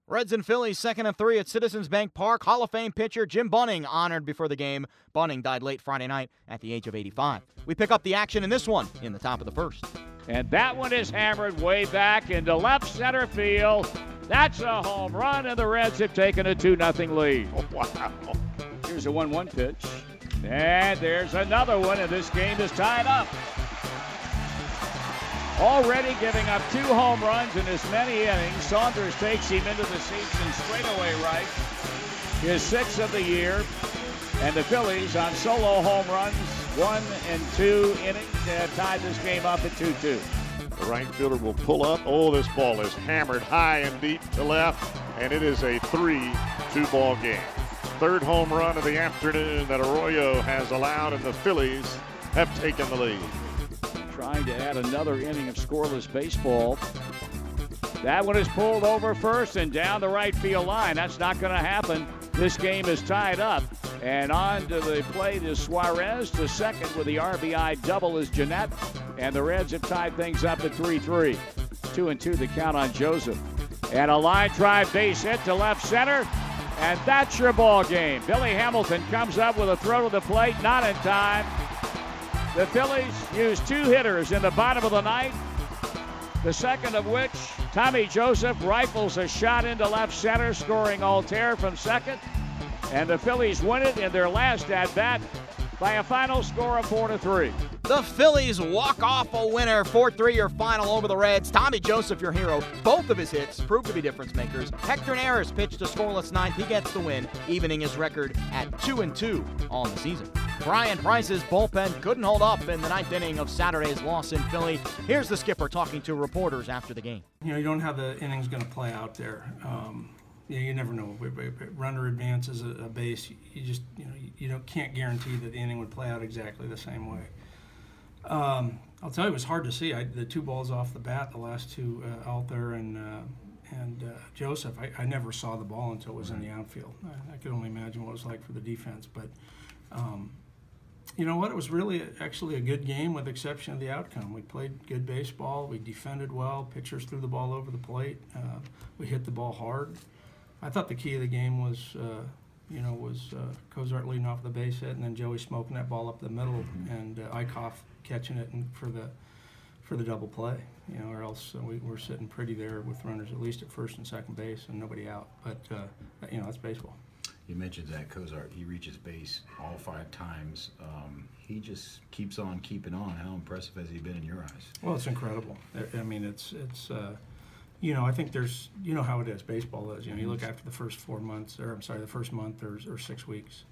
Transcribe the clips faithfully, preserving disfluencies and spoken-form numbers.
Reds and Phillies second and three at Citizens Bank Park. Hall of Fame pitcher Jim Bunning honored before the game. Bunning died late Friday night at the age of eighty-five. We pick up the action in this one in the top of the first. And that one is hammered way back into left center field. That's a home run, and the Reds have taken a two nothing lead. Oh, wow. Here's a one one pitch. And there's another one, and this game is tied up. Already giving up two home runs in as many innings. Saunders takes him into the season straightaway right. His sixth of the year. And the Phillies on solo home runs, one and two innings, uh, tied this game up at two two. The right fielder will pull up. Oh, this ball is hammered high and deep to left, and it is a three two ball game. Third home run of the afternoon that Arroyo has allowed, and the Phillies have taken the lead. Trying to add another inning of scoreless baseball. That one is pulled over first and down the right field line. That's not going to happen. This game is tied up. And on to the plate is Suarez. To second with the R B I double is Jeanette. And the Reds have tied things up at three three. Two and two the count on Joseph. And a line drive base hit to left center. And that's your ball game. Billy Hamilton comes up with a throw to the plate, not in time. The Phillies use two hitters in the bottom of the ninth, the second of which, Tommy Joseph, rifles a shot into left center, scoring Altair from second. And the Phillies win it in their last at-bat by a final score of four to three. The Phillies walk off a winner, four three your final over the Reds. Tommy Joseph, your hero. Both of his hits proved to be difference makers. Hector Neris pitched a scoreless ninth. He gets the win, evening his record at two and two on the season. Brian Price's bullpen couldn't hold up in the ninth inning of Saturday's loss in Philly. Here's the skipper talking to reporters after the game. You know, you don't know how the inning's going to play out there. Um, you, know, you never know. Runner advances a, a base. You just, you know, you, you don't can't guarantee that the inning would play out exactly the same way. Um, I'll tell you, it was hard to see. I, the two balls off the bat, the last two, uh, Altair and uh, and uh, Joseph. I, I never saw the ball until it was in the outfield. I, I could only imagine what it was like for the defense, but. Um, You know what? It was really actually a good game with the exception of the outcome. We played good baseball. We defended well. Pitchers threw the ball over the plate. Uh, we hit the ball hard. I thought the key of the game was, uh, you know, was uh, Cozart leading off the base hit, and then Joey smoking that ball up the middle, mm-hmm. and uh, Eichhoff catching it and for the for the double play. You know, or else uh, we were sitting pretty there with runners at least at first and second base and nobody out. But uh, you know, that's baseball. You mentioned Zach Cozart. He reaches base all five times. Um, he just keeps on keeping on. How impressive has he been in your eyes? Well, it's incredible. I mean, it's it's uh, you know, I think there's you know how it is. Baseball is. You know, you look after the first four months, or I'm sorry, the first month or, or six weeks,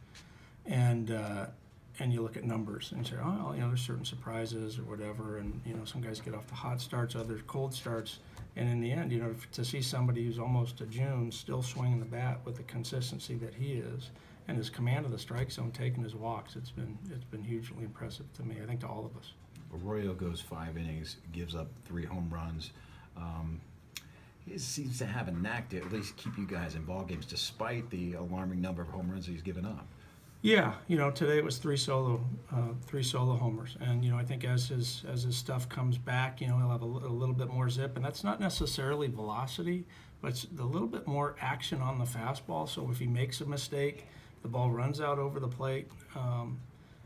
and uh, and you look at numbers and you say, oh, you know, there's certain surprises or whatever, and you know, some guys get off to hot starts, others cold starts. And in the end, you know, to see somebody who's almost a June still swinging the bat with the consistency that he is, and his command of the strike zone, taking his walks, it's been it's been hugely impressive to me. I think to all of us. Arroyo goes five innings, gives up three home runs. Um, he seems to have a knack to at least keep you guys in ball games, despite the alarming number of home runs he's given up. Yeah, you know, today it was three solo, uh, three solo homers, and you know, I think as his as his stuff comes back, you know, he'll have a, a little bit more zip, and that's not necessarily velocity, but it's a little bit more action on the fastball. So if he makes a mistake, the ball runs out over the plate, um,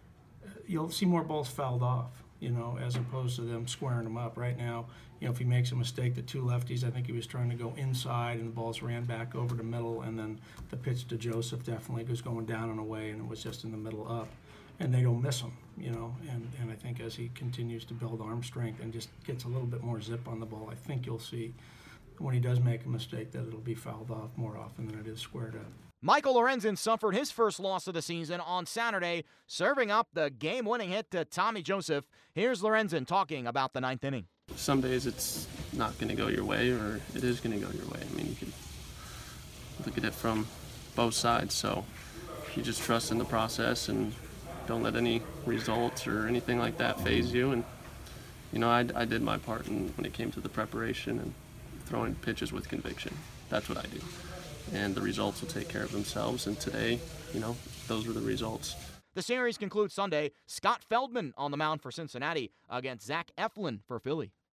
you'll see more balls fouled off, you know, as opposed to them squaring them up. Right now, you know, if he makes a mistake, the two lefties, I think he was trying to go inside, and the balls ran back over the middle, and then the pitch to Joseph definitely was going down and away, and it was just in the middle up. And they don't miss him, you know, and, and I think as he continues to build arm strength and just gets a little bit more zip on the ball, I think you'll see when he does make a mistake that it'll be fouled off more often than it is squared up. Michael Lorenzen suffered his first loss of the season on Saturday, serving up the game-winning hit to Tommy Joseph. Here's Lorenzen talking about the ninth inning. Some days it's not going to go your way, or it is going to go your way. I mean, you can look at it from both sides, so you just trust in the process and don't let any results or anything like that faze you. And, you know, I, I did my part in, when it came to the preparation and throwing pitches with conviction. That's what I do. And the results will take care of themselves, and today, you know, those were the results. The series concludes Sunday. Scott Feldman on the mound for Cincinnati against Zach Eflin for Philly.